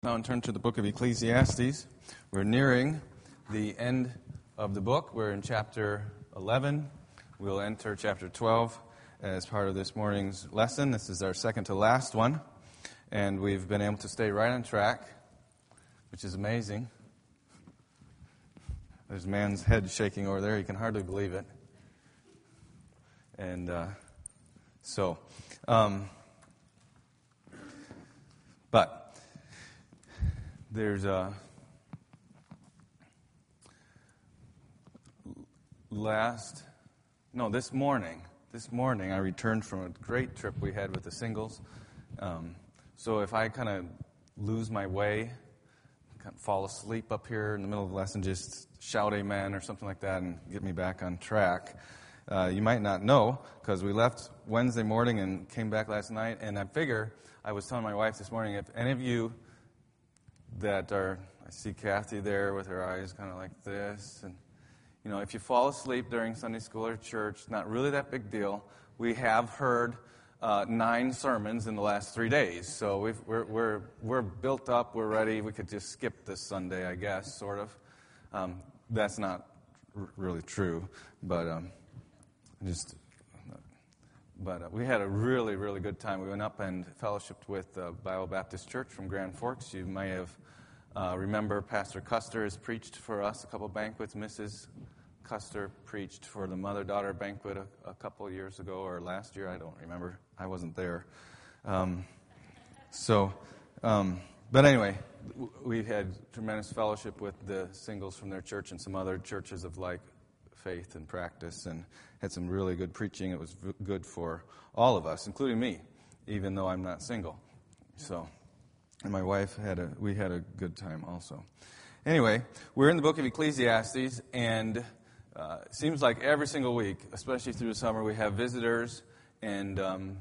Now turn to the book of Ecclesiastes. We're nearing the end of the book. We're in chapter 11. We'll enter chapter 12 as part of this morning's lesson. This is our second to last one. And we've been able to stay right on track, which is amazing. There's a man's head shaking over there. He can hardly believe it. And but there's this morning I returned from a great trip we had with the singles. So if I kind of lose my way, kind of fall asleep up here in the middle of the lesson, just shout amen or something like that and get me back on track. You might not know, because we left Wednesday morning and came back last night, and I was telling my wife this morning, if any of you that are, I see Kathy there with her eyes kind of like this, and if you fall asleep during Sunday school or church, not really that big deal. We have heard 9 sermons in the last 3 days, so we're built up, we're ready. We could just skip this Sunday, I guess, sort of. That's not really true, but we had a really, really good time. We went up and fellowshiped with Bible Baptist Church from Grand Forks. You may have remember Pastor Custer has preached for us a couple banquets. Mrs. Custer preached for the mother-daughter banquet a couple of years ago, or last year. I don't remember. I wasn't there. But anyway, we had tremendous fellowship with the singles from their church and some other churches of like faith and practice, and had some really good preaching. It was good for all of us, including me, even though I'm not single. And my wife we had a good time also. Anyway, we're in the book of Ecclesiastes, and it seems like every single week, especially through the summer, we have visitors, and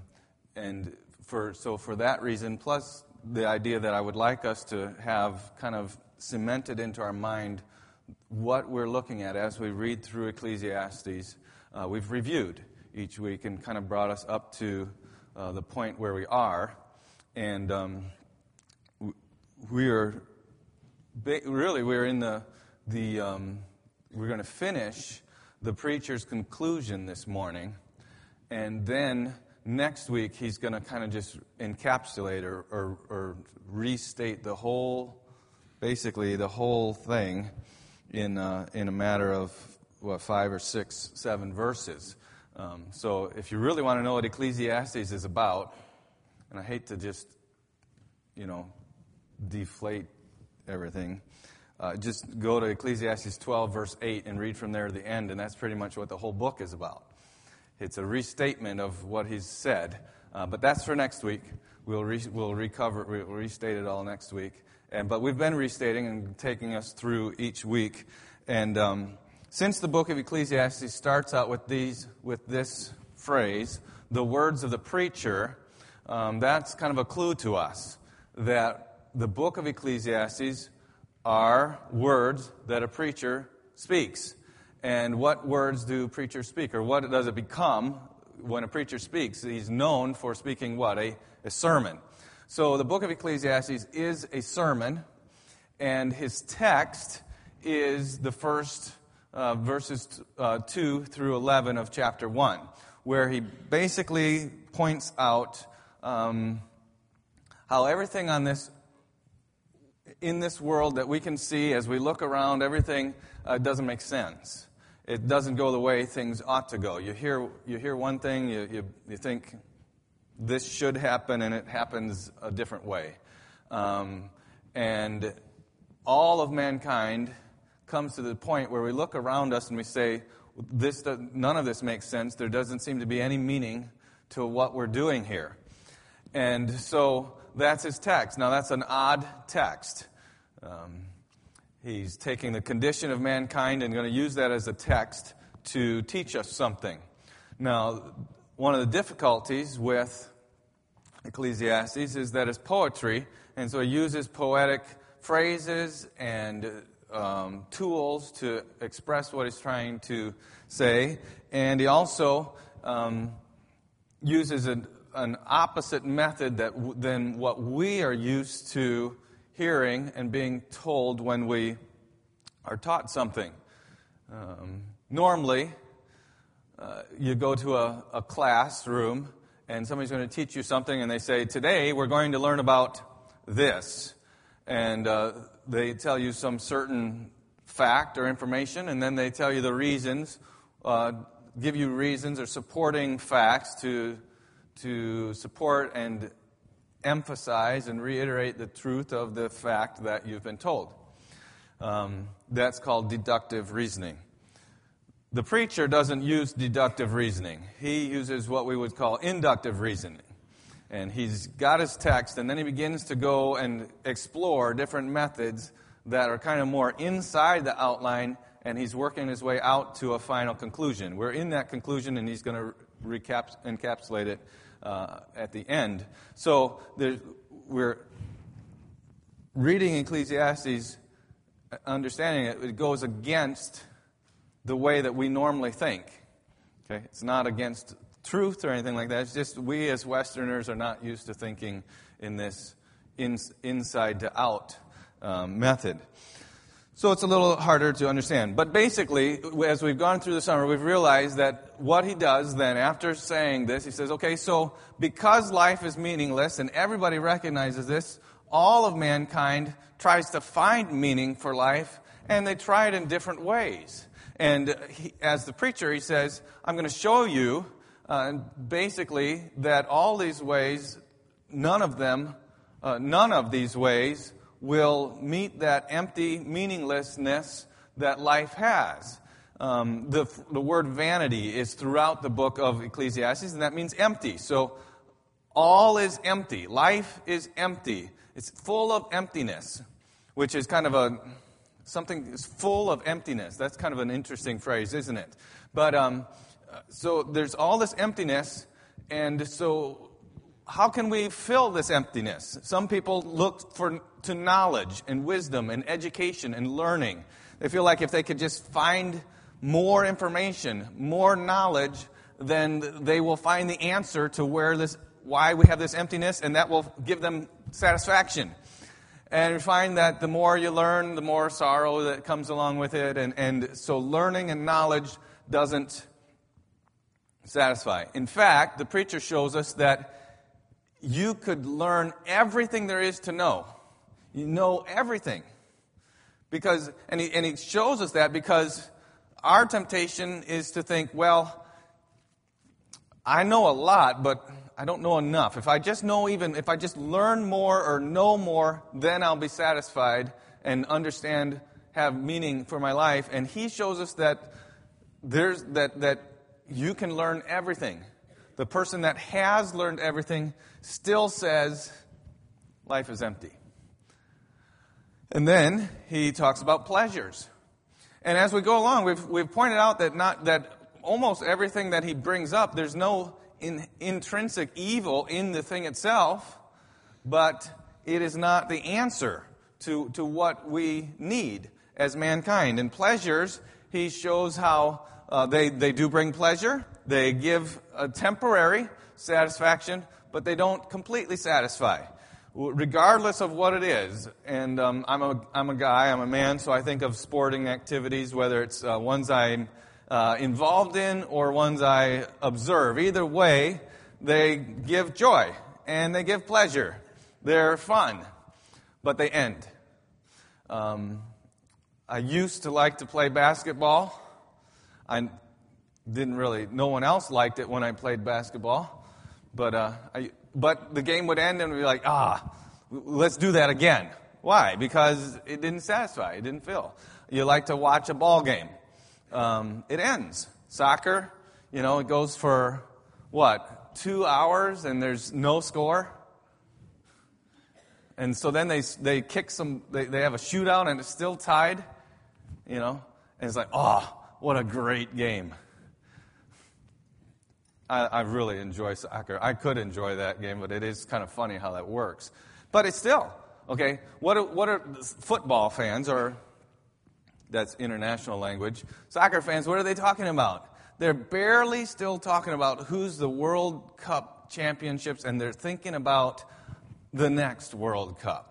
for that reason, plus the idea that I would like us to have kind of cemented into our mind what we're looking at as we read through Ecclesiastes. We've reviewed each week and kind of brought us up to the point where we are, and we're in we're going to finish the preacher's conclusion this morning, and then next week he's going to kind of just encapsulate or restate basically the whole thing in a matter of 5 or 6, 7 verses. So if you really want to know what Ecclesiastes is about, and I hate to just deflate everything, just go to Ecclesiastes 12 verse 8 and read from there to the end, and that's pretty much what the whole book is about. It's a restatement of what he's said, but that's for next week. We'll restate it all next week. But we've been restating and taking us through each week. And since the book of Ecclesiastes starts out with this phrase, the words of the preacher, that's kind of a clue to us that the book of Ecclesiastes are words that a preacher speaks. And what words do preachers speak? Or what does it become when a preacher speaks? He's known for speaking what? A sermon. So the book of Ecclesiastes is a sermon, and his text is the first verses 2 through 11 of chapter 1, where he basically points out how everything in this world that we can see as we look around, everything doesn't make sense. It doesn't go the way things ought to go. You hear one thing, you think this should happen, and it happens a different way. And all of mankind comes to the point where we look around us and we say, none of this makes sense. There doesn't seem to be any meaning to what we're doing here. And so that's his text. Now, that's an odd text. He's taking the condition of mankind and going to use that as a text to teach us something. Now, one of the difficulties with Ecclesiastes is that it's poetry, and so he uses poetic phrases and tools to express what he's trying to say, and he also uses an opposite method than what we are used to hearing and being told when we are taught something. Normally, you go to a classroom and somebody's going to teach you something and they say, today we're going to learn about this. And they tell you some certain fact or information, and then they tell you the reasons, give you reasons or supporting facts to support and emphasize and reiterate the truth of the fact that you've been told. That's called deductive reasoning. The preacher doesn't use deductive reasoning. He uses what we would call inductive reasoning. And he's got his text, and then he begins to go and explore different methods that are kind of more inside the outline, and he's working his way out to a final conclusion. We're in that conclusion, and he's going to encapsulate it at the end. So we're reading Ecclesiastes, understanding it goes against the way that we normally think. Okay, it's not against truth or anything like that. It's just we as Westerners are not used to thinking in this inside to out method. So it's a little harder to understand. But basically, as we've gone through the summer, we've realized that what he does then, after saying this, he says, okay, so because life is meaningless, and everybody recognizes this, all of mankind tries to find meaning for life, and they try it in different ways. And as the preacher, he says, I'm going to show you basically that all these ways, none of these ways will meet that empty meaninglessness that life has. The word vanity is throughout the book of Ecclesiastes, and that means empty. So all is empty. Life is empty. It's full of emptiness, which is kind of something is full of emptiness. That's kind of an interesting phrase, isn't it? But so there's all this emptiness, and so how can we fill this emptiness? Some people look to knowledge and wisdom and education and learning. They feel like if they could just find more information, more knowledge, then they will find the answer to why we have this emptiness, and that will give them satisfaction. And we find that the more you learn, the more sorrow that comes along with it. And so learning and knowledge doesn't satisfy. In fact, the preacher shows us that you could learn everything there is to know. You know everything. And he shows us that because our temptation is to think, well, I know a lot, but I don't know enough. If I just learn more or know more, then I'll be satisfied and understand, have meaning for my life. And he shows us that that you can learn everything. The person that has learned everything still says life is empty. And then he talks about pleasures. And as we go along, we've pointed out that almost everything that he brings up, there's no intrinsic evil in the thing itself, but it is not the answer to what we need as mankind. In pleasures, he shows how they do bring pleasure. They give a temporary satisfaction, but they don't completely satisfy, regardless of what it is. And I'm a guy, I'm a man, so I think of sporting activities, whether it's ones I'm involved in or ones I observe. Either way, they give joy and they give pleasure. They're fun, but they end. I used to like to play basketball. No one else liked it when I played basketball, but the game would end and we'd be like, let's do that again. Why? Because it didn't satisfy, it didn't fill. You like to watch a ball game. It ends. Soccer, it goes for, 2 hours and there's no score? And so then they kick they have a shootout and it's still tied, and it's like, what a great game. I really enjoy soccer. I could enjoy that game, but it is kind of funny how that works. But it's still, okay, what are football fans, or that's international language, soccer fans, what are they talking about? They're barely still talking about who's the World Cup championships, and they're thinking about the next World Cup.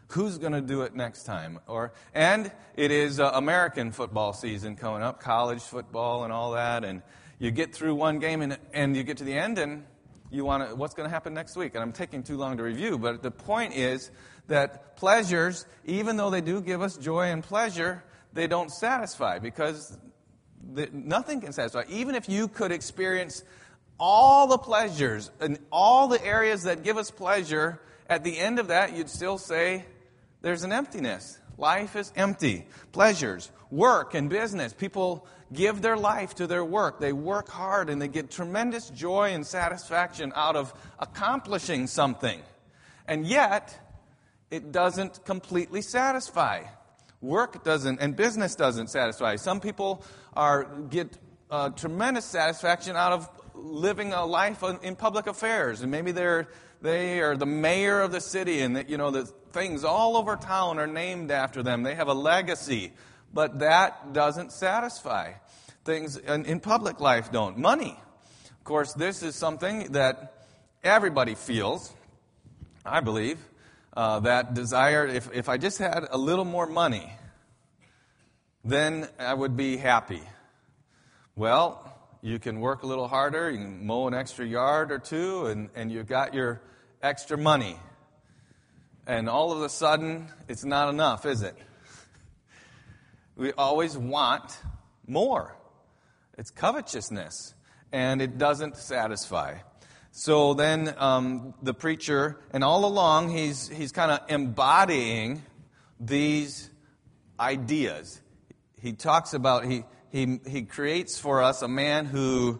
Who's going to do it next time? And it is American football season coming up, college football and all that, and you get through one game and you get to the end and you want to, what's going to happen next week? And I'm taking too long to review, but the point is that pleasures, even though they do give us joy and pleasure, they don't satisfy because nothing can satisfy. Even if you could experience all the pleasures and all the areas that give us pleasure, at the end of that, you'd still say there's an emptiness. Life is empty. Pleasures, work and business. People give their life to their work. They work hard and they get tremendous joy and satisfaction out of accomplishing something. And yet, it doesn't completely satisfy. Work doesn't, and business doesn't satisfy. Some people get tremendous satisfaction out of living a life in public affairs, and maybe they are the mayor of the city, and the things all over town are named after them. They have a legacy, but that doesn't satisfy. Things in public life don't. Money, of course, this is something that everybody feels. I believe that desire. If I just had a little more money, then I would be happy. Well, you can work a little harder, you can mow an extra yard or two, and you've got your extra money. And all of a sudden, it's not enough, is it? We always want more. It's covetousness, and it doesn't satisfy. So then the preacher, and all along, he's kind of embodying these ideas. He talks about, he creates for us a man who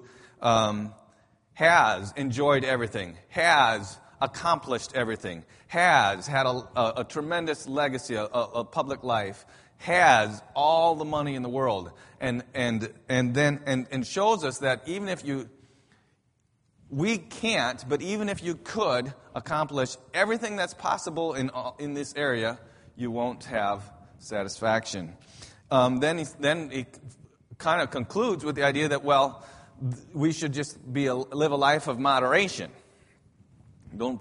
has enjoyed everything, has accomplished everything, has had a tremendous legacy, a public life, has all the money in the world, and shows us that even if we can't, but even if you could accomplish everything that's possible in this area, you won't have satisfaction. Then he kind of concludes with the idea that, we should just live a life of moderation. Don't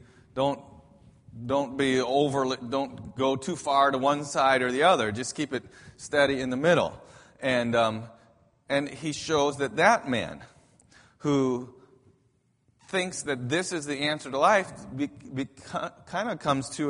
go too far to one side or the other. Just keep it steady in the middle. And he shows that man who thinks that this is the answer to life kind of comes to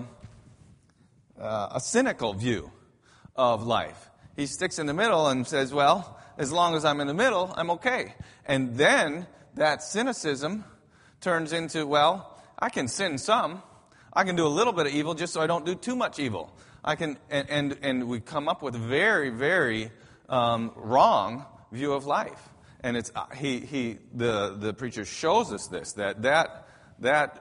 a cynical view of life. He sticks in the middle and says, as long as I'm in the middle, I'm okay. And then that cynicism turns into, I can sin some. I can do a little bit of evil just so I don't do too much evil. I can, and we come up with a very, very wrong view of life. And it's the preacher shows us this, that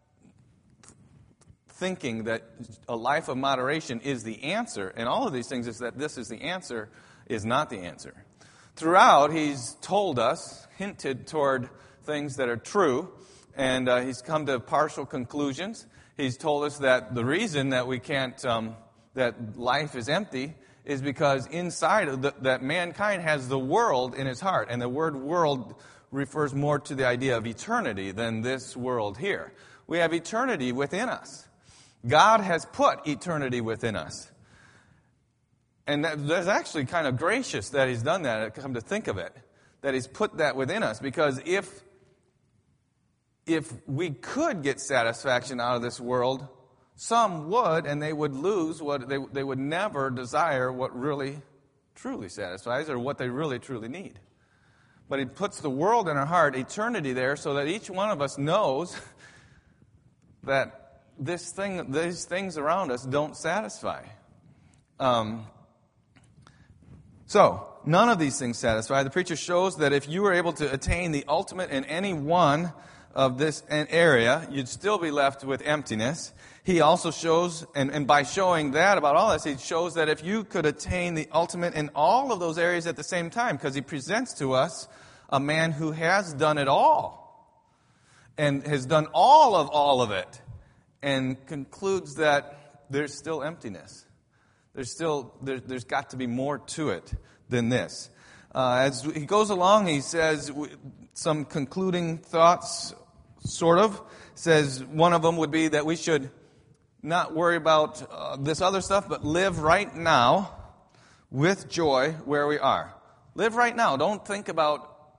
thinking that a life of moderation is the answer, and all of these things is that this is the answer, is not the answer. Throughout, he's told us, hinted toward things that are true, and he's come to partial conclusions. He's told us that the reason that we can't, that life is empty is because inside of that mankind has the world in his heart. And the word world refers more to the idea of eternity than this world here. We have eternity within us. God has put eternity within us. And that's actually kind of gracious that he's done that, come to think of it, that he's put that within us. Because if we could get satisfaction out of this world, some would, and they would lose what they would never desire what really, truly satisfies or what they really, truly need. But he puts the world in our heart, eternity there, so that each one of us knows that these things around us don't satisfy. So, none of these things satisfy. The preacher shows that if you were able to attain the ultimate in any one of this area, you'd still be left with emptiness. He also shows, and by showing that about all this, he shows that if you could attain the ultimate in all of those areas at the same time, because he presents to us a man who has done it all, and has done all of it, and concludes that there's still emptiness. There's got to be more to it than this. As he goes along, he says some concluding thoughts, sort of. Says one of them would be that we should not worry about this other stuff, but live right now with joy where we are. Live right now. Don't think about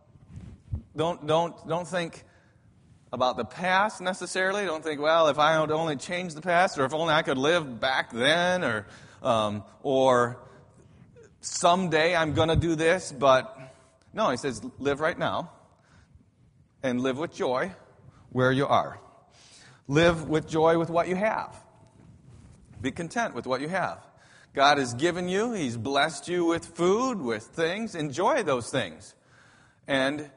the past necessarily. Don't think, well, if I would only change the past, or if only I could live back then, or someday I'm going to do this. But no, he says, live right now and live with joy where you are. Live with joy with what you have. Be content with what you have. God has given you, He's blessed you with food, with things. Enjoy those things. And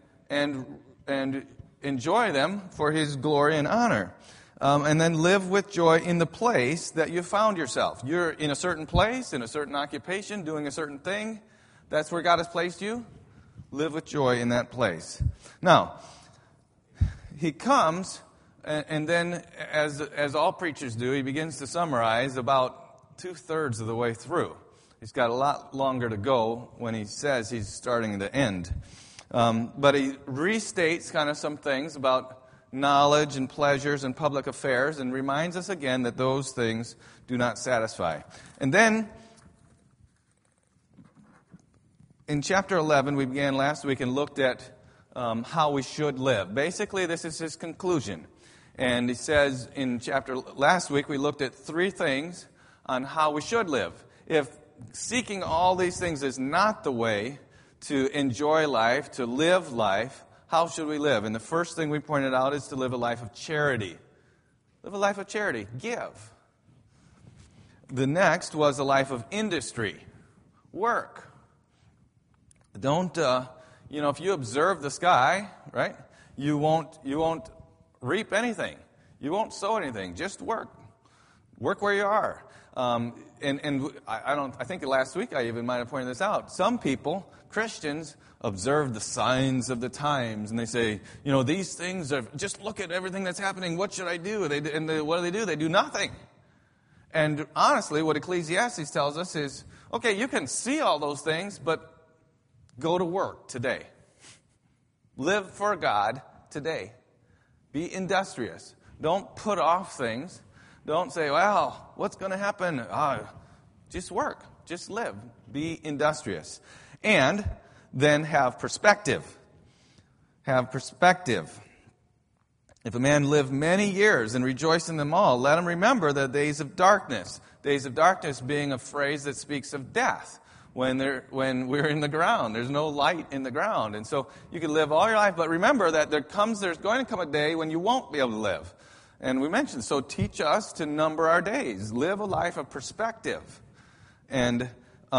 enjoy them for His glory and honor. And then live with joy in the place that you found yourself. You're in a certain place, in a certain occupation, doing a certain thing. That's where God has placed you. Live with joy in that place. Now, he comes, and then, as all preachers do, he begins to summarize about 2/3 of the way through. He's got a lot longer to go when he says he's starting the end. But he restates kind of some things about knowledge and pleasures and public affairs and reminds us again that those things do not satisfy. And then, in chapter 11, we began last week and looked at how we should live. Basically, this is his conclusion. And he says last week we looked at 3 things on how we should live. If seeking all these things is not the way to enjoy life, to live life, how should we live? And the first thing we pointed out is to live a life of charity. Live a life of charity. Give. The next was a life of industry. Work. Don't, if you observe the sky, right, you won't reap anything. You won't sow anything. Just work. Work where you are. I think last week I even might have pointed this out. Some people, Christians, observe the signs of the times, and they say, these things are, just look at everything that's happening. What should I do? What do? They do nothing. And honestly, what Ecclesiastes tells us is, okay, you can see all those things, but go to work today. Live for God today. Be industrious. Don't put off things. Don't say, well, what's going to happen? Just work. Just live. Be industrious. And then have perspective. Have perspective. If a man live many years and rejoice in them all, let him remember the days of darkness. Days of darkness being a phrase that speaks of death. When we're in the ground, there's no light in the ground. And so you can live all your life, but remember that there's going to come a day when you won't be able to live. And we mentioned, so teach us to number our days. Live a life of perspective. And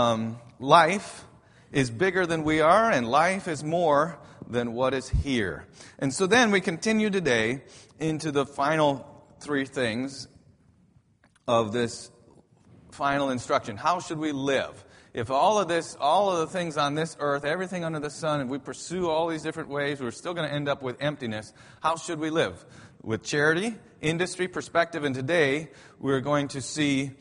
life is bigger than we are, and life is more than what is here. And so then we continue today into the final 3 things of this final instruction. How should we live? If all of the things on this earth, everything under the sun, if we pursue all these different ways, we're still going to end up with emptiness. How should we live? With charity, industry, perspective, and today we're going to see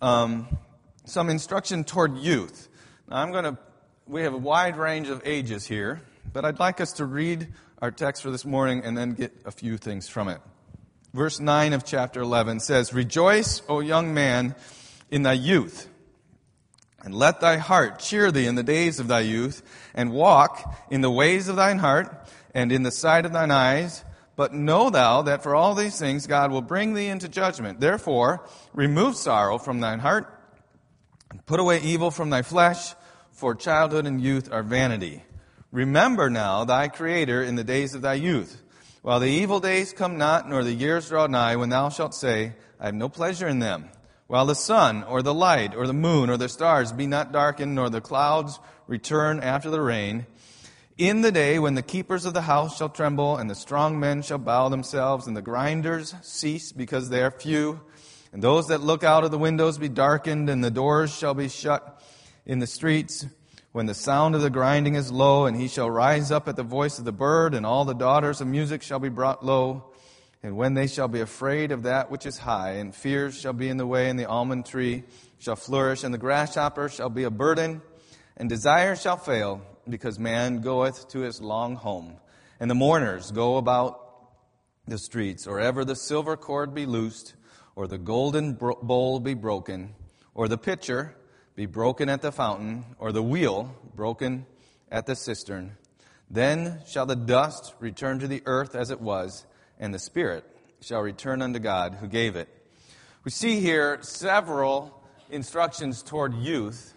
some instruction toward youth. Now we have a wide range of ages here, but I'd like us to read our text for this morning and then get a few things from it. Verse 9 of chapter 11 says, "Rejoice, O young man, in thy youth, and let thy heart cheer thee in the days of thy youth, and walk in the ways of thine heart, and in the sight of thine eyes. But know thou that for all these things God will bring thee into judgment. Therefore, remove sorrow from thine heart, and put away evil from thy flesh, for childhood and youth are vanity. Remember now thy Creator in the days of thy youth, while the evil days come not, nor the years draw nigh, when thou shalt say, I have no pleasure in them. While the sun, or the light, or the moon, or the stars be not darkened, nor the clouds return after the rain. In the day when the keepers of the house shall tremble, and the strong men shall bow themselves, and the grinders cease because they are few, and those that look out of the windows be darkened, and the doors shall be shut in the streets, when the sound of the grinding is low, and he shall rise up at the voice of the bird, and all the daughters of music shall be brought low. And when they shall be afraid of that which is high, and fears shall be in the way, and the almond tree shall flourish, and the grasshopper shall be a burden, and desire shall fail, because man goeth to his long home. And the mourners go about the streets, or ever the silver cord be loosed, or the golden bowl be broken, or the pitcher be broken at the fountain, or the wheel broken at the cistern, then shall the dust return to the earth as it was, and the spirit shall return unto God who gave it. We see here several instructions toward youth.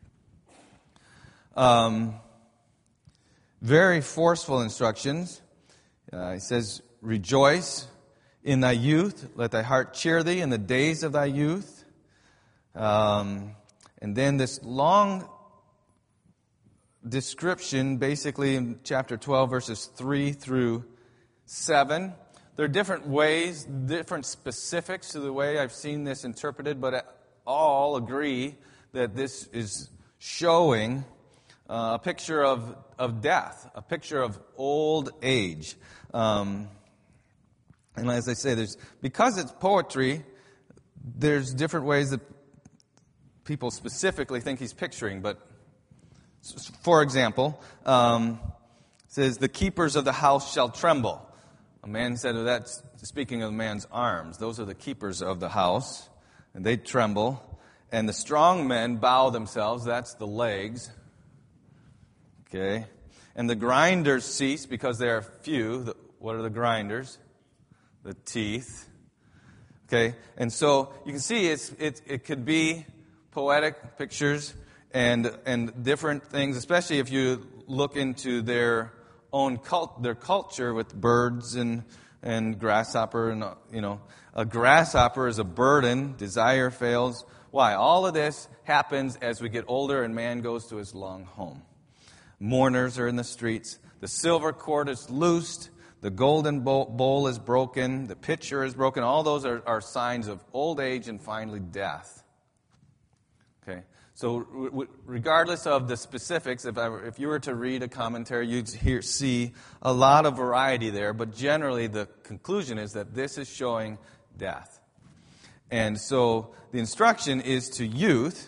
Very forceful instructions. He says, rejoice in thy youth, let thy heart cheer thee in the days of thy youth. And then this long description, basically in chapter 12, verses 3 through 7. There are different ways, different specifics to the way I've seen this interpreted, but all agree that this is showing a picture of death, a picture of old age. And as I say, because it's poetry, there's different ways that people specifically think he's picturing. But, for example, it says, the keepers of the house shall tremble. A man said, that's speaking of a man's arms. Those are the keepers of the house, and they tremble. And the strong men bow themselves. That's the legs. Okay. And the grinders cease because they are few. What are the grinders? The teeth. Okay. And so you can see it could be poetic pictures and different things, especially if you look into their own their culture with birds and grasshopper, and a grasshopper is a burden, desire fails. Why? All of this happens as we get older and man goes to his long home. Mourners are in the streets. The silver cord is loosed. The golden bowl is broken. The pitcher is broken. All those are signs of old age and finally death. Okay. So regardless of the specifics, if you were to read a commentary, you'd see a lot of variety there. But generally, the conclusion is that this is showing death. And so the instruction is to youth.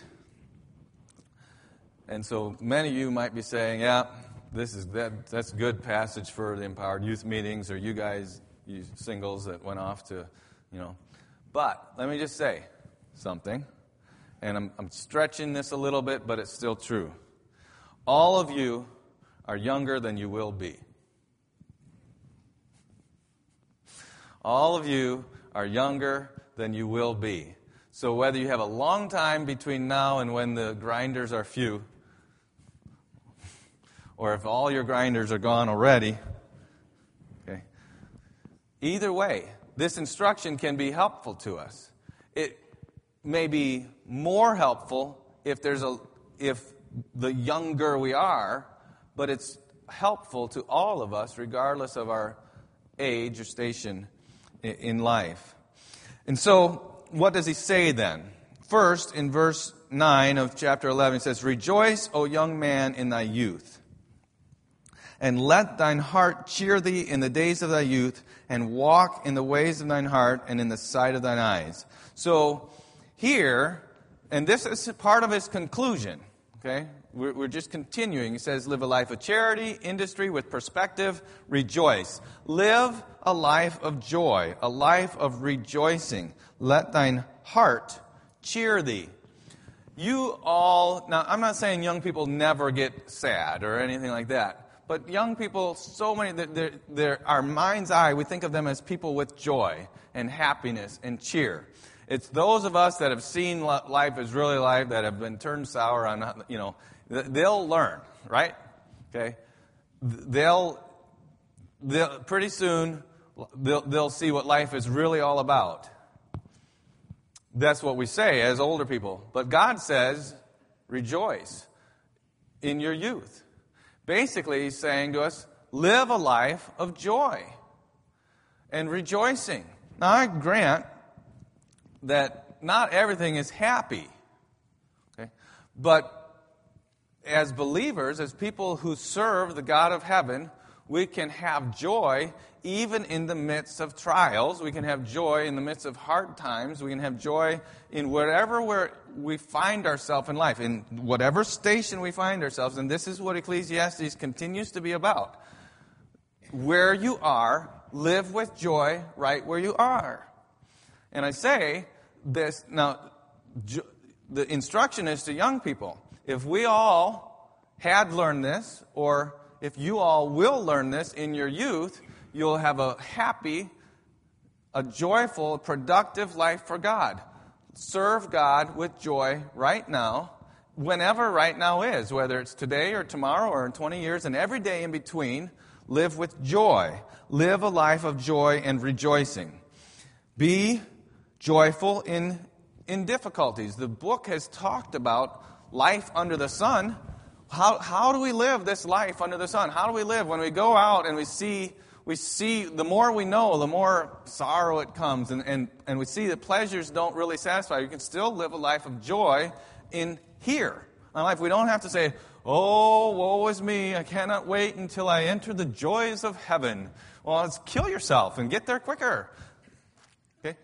And so many of you might be saying, yeah, that's a good passage for the Empowered Youth Meetings, or you guys, you singles that went off to, But let me just say something. And I'm stretching this a little bit, but it's still true. All of you are younger than you will be. All of you are younger than you will be. So whether you have a long time between now and when the grinders are few, or if all your grinders are gone already, okay, either way, this instruction can be helpful to us. It may be more helpful if the younger we are, but it's helpful to all of us regardless of our age or station in life. And so, what does he say then? First, in verse 9 of chapter 11, it says, rejoice, O young man, in thy youth, and let thine heart cheer thee in the days of thy youth, and walk in the ways of thine heart and in the sight of thine eyes. So, here, and this is part of his conclusion, okay? We're just continuing. He says, live a life of charity, industry with perspective, rejoice. Live a life of joy, a life of rejoicing. Let thine heart cheer thee. You all, now I'm not saying young people never get sad or anything like that, but young people, so many, our mind's eye, we think of them as people with joy and happiness and cheer. It's those of us that have seen life as really life, that have been turned sour on, they'll learn, right? Okay? They'll pretty soon, they'll see what life is really all about. That's what we say as older people. But God says, rejoice in your youth. Basically, he's saying to us, live a life of joy and rejoicing. Now, I grant that not everything is happy. Okay? But as believers, as people who serve the God of heaven, we can have joy even in the midst of trials. We can have joy in the midst of hard times. We can have joy in wherever we find ourselves in life, in whatever station we find ourselves. And this is what Ecclesiastes continues to be about. Where you are, live with joy right where you are. And I say this, now, the instruction is to young people. If we all had learned this, or if you all will learn this in your youth, you'll have a happy, a joyful, productive life for God. Serve God with joy right now, whenever right now is, whether it's today or tomorrow or in 20 years, and every day in between, live with joy. Live a life of joy and rejoicing. Be joyful in difficulties. The book has talked about life under the sun. How do we live this life under the sun? How do we live when we go out and we see the more we know, the more sorrow it comes, and we see that pleasures don't really satisfy. You can still live a life of joy in here. In life, we don't have to say, "Oh, woe is me, I cannot wait until I enter the joys of heaven." Well, let's kill yourself and get there quicker. Okay?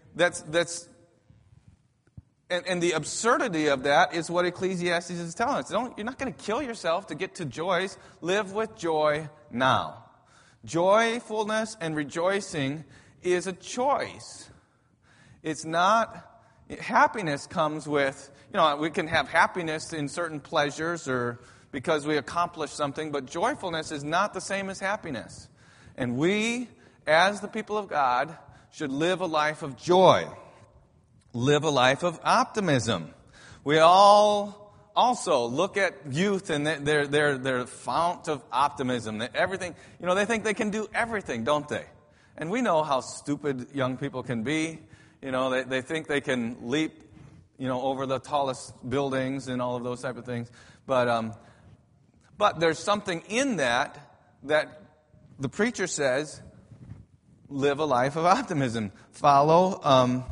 And the absurdity of that is what Ecclesiastes is telling us. You're not going to kill yourself to get to joys. Live with joy now. Joyfulness and rejoicing is a choice. It's not... Happiness comes with... we can have happiness in certain pleasures or because we accomplish something, but joyfulness is not the same as happiness. And we, as the people of God, should live a life of joy. Live a life of optimism. We all also look at youth and their fount of optimism. That everything, they think they can do everything, don't they? And we know how stupid young people can be. They think they can leap, over the tallest buildings and all of those type of things. But there's something in that the preacher says, live a life of optimism. Follow...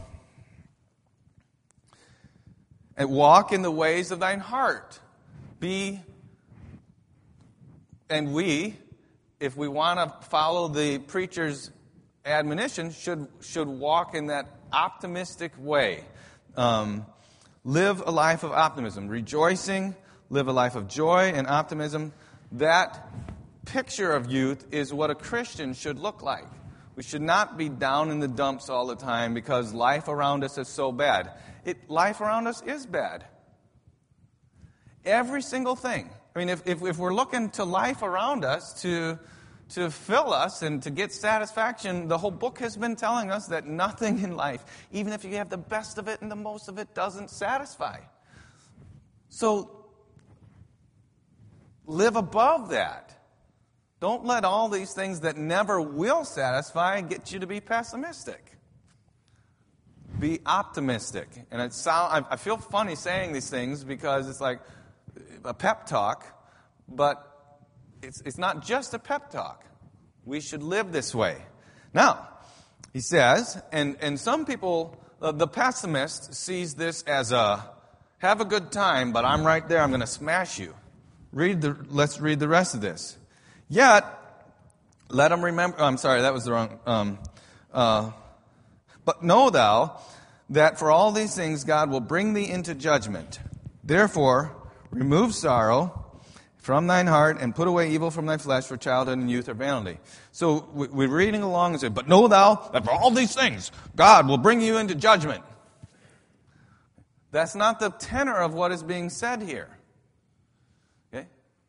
and walk in the ways of thine heart. And we, if we want to follow the preacher's admonition, should walk in that optimistic way. Live a life of optimism. Rejoicing, live a life of joy and optimism. That picture of youth is what a Christian should look like. We should not be down in the dumps all the time because life around us is so bad. Life around us is bad. Every single thing. I mean, if we're looking to life around us to fill us and to get satisfaction, the whole book has been telling us that nothing in life, even if you have the best of it and the most of it, doesn't satisfy. So, live above that. Don't let all these things that never will satisfy get you to be pessimistic. Be optimistic. And I feel funny saying these things because it's like a pep talk, but it's not just a pep talk. We should live this way. Now, he says, and some people, the pessimist sees this as have a good time, but I'm right there, I'm going to smash you. Let's read the rest of this. Yet, let them remember... I'm sorry, that was the wrong... But know thou that for all these things God will bring thee into judgment. Therefore, remove sorrow from thine heart and put away evil from thy flesh, for childhood and youth are vanity. So we're reading along and say, but know thou that for all these things God will bring you into judgment. That's not the tenor of what is being said here. Okay?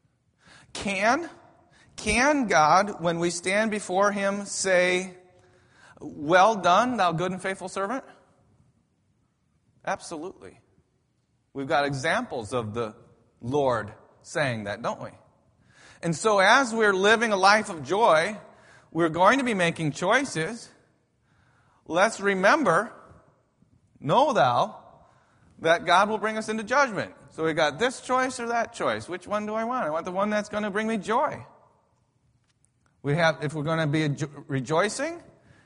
Can God, when we stand before Him, say, "Well done, thou good and faithful servant"? Absolutely. We've got examples of the Lord saying that, don't we? And so as we're living a life of joy, we're going to be making choices. Let's remember, know thou, that God will bring us into judgment. So we got this choice or that choice. Which one do I want? I want the one that's going to bring me joy. If we're going to be rejoicing,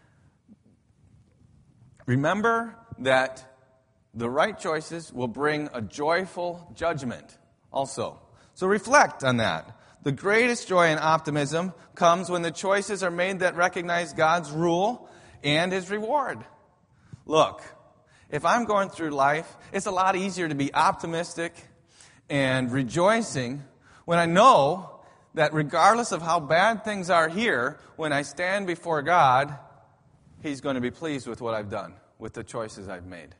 remember that the right choices will bring a joyful judgment also. So reflect on that. The greatest joy and optimism comes when the choices are made that recognize God's rule and His reward. Look, if I'm going through life, it's a lot easier to be optimistic and rejoicing when I know that regardless of how bad things are here, when I stand before God, He's going to be pleased with what I've done, with the choices I've made.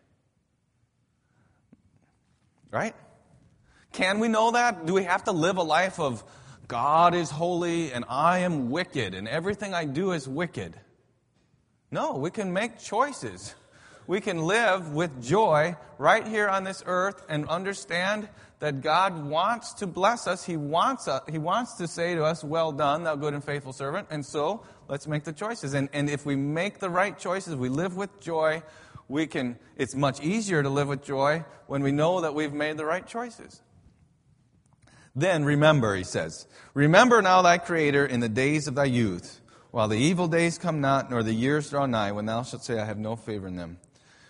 Right? Can we know that? Do we have to live a life of God is holy and I am wicked and everything I do is wicked? No, we can make choices. We can live with joy right here on this earth and understand that God wants to bless us. He wants to say to us, well done, thou good and faithful servant. And so, let's make the choices. And if we make the right choices, we live with joy, it's much easier to live with joy when we know that we've made the right choices. Then remember, he says, remember now thy Creator in the days of thy youth, while the evil days come not, nor the years draw nigh, when thou shalt say, I have no favor in them.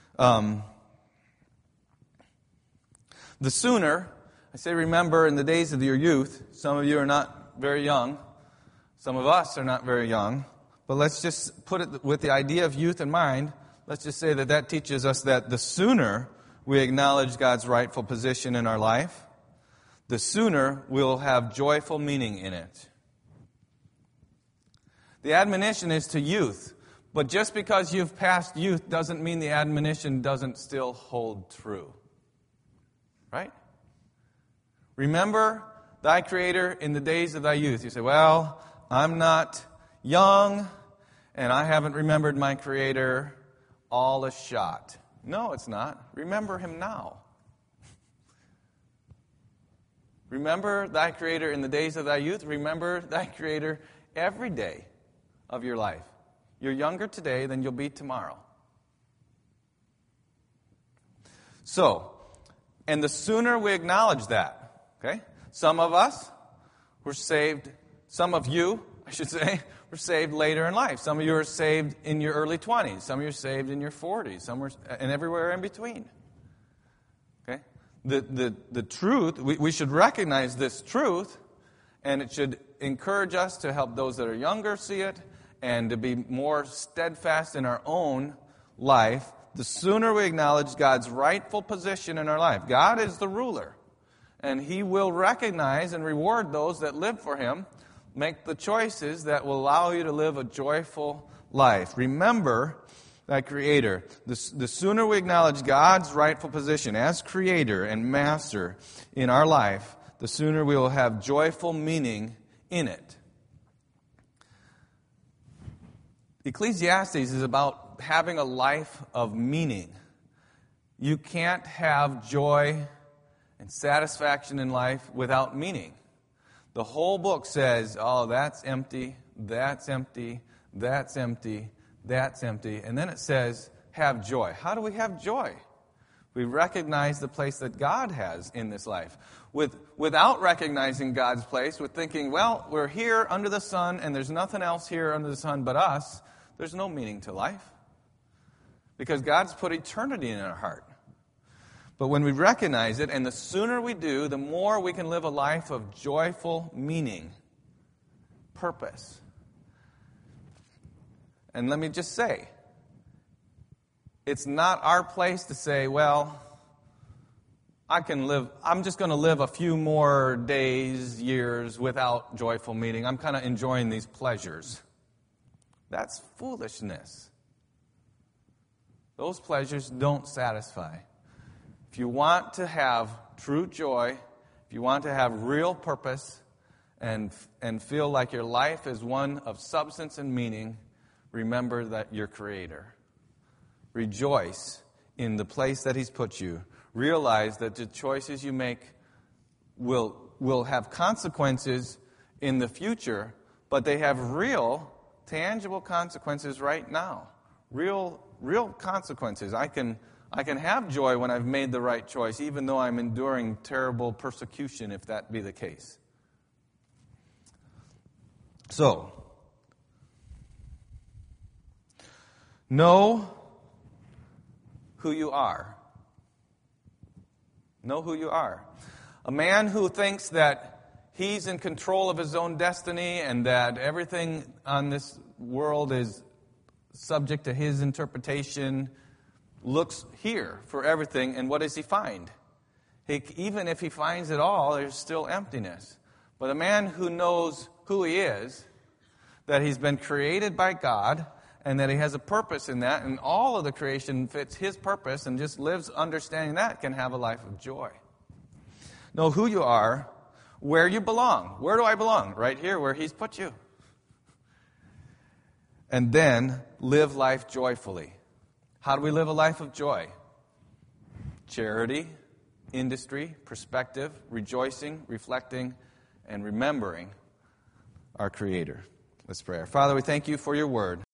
The sooner, I say remember in the days of your youth, some of you are not very young, some of us are not very young, but let's just put it with the idea of youth in mind, let's just say that teaches us that the sooner we acknowledge God's rightful position in our life, the sooner we'll have joyful meaning in it. The admonition is to youth. But just because you've passed youth doesn't mean the admonition doesn't still hold true. Right? Remember thy Creator in the days of thy youth. You say, well, I'm not young and I haven't remembered my Creator. All is shot. No, it's not. Remember Him now. Remember thy Creator in the days of thy youth. Remember thy Creator every day of your life. You're younger today than you'll be tomorrow. So, and the sooner we acknowledge that, okay? Some of us were saved, some of you, I should say, were saved later in life. Some of you are saved in your early 20s. Some of you are saved in your 40s. Some were, and everywhere in between. Okay? The truth, we should recognize this truth, and it should encourage us to help those that are younger see it, and to be more steadfast in our own life. The sooner we acknowledge God's rightful position in our life. God is the ruler, and He will recognize and reward those that live for Him. Make the choices that will allow you to live a joyful life. Remember thy Creator. The sooner we acknowledge God's rightful position as Creator and Master in our life, the sooner we will have joyful meaning in it. Ecclesiastes is about having a life of meaning. You can't have joy and satisfaction in life without meaning. The whole book says, oh, that's empty, that's empty, that's empty, that's empty. And then it says, have joy. How do we have joy? We recognize the place that God has in this life. Without recognizing God's place, with thinking, well, we're here under the sun and there's nothing else here under the sun but us, there's no meaning to life. Because God's put eternity in our heart. But when we recognize it, and the sooner we do, the more we can live a life of joyful meaning, purpose. And let me just say, it's not our place to say, well, I'm just going to live a few more days, years without joyful meaning. I'm kind of enjoying these pleasures. That's foolishness. Those pleasures don't satisfy. If you want to have true joy, if you want to have real purpose and feel like your life is one of substance and meaning, remember that your Creator. Rejoice in the place that He's put you. Realize that the choices you make will have consequences in the future, but they have real, tangible consequences right now. Real consequences. I can have joy when I've made the right choice, even though I'm enduring terrible persecution, if that be the case. So, know who you are. Know who you are. A man who thinks that he's in control of his own destiny and that everything on this world is subject to his interpretation looks here for everything, and what does he find? Even if he finds it all, there's still emptiness. But a man who knows who he is, that he's been created by God, and that he has a purpose in that, and all of the creation fits his purpose, and just lives understanding that can have a life of joy. Know who you are, where you belong. Where do I belong? Right here, where he's put you. And then live life joyfully. How do we live a life of joy? Charity, industry, perspective, rejoicing, reflecting, and remembering our Creator. Let's pray. Father, we thank you for your word.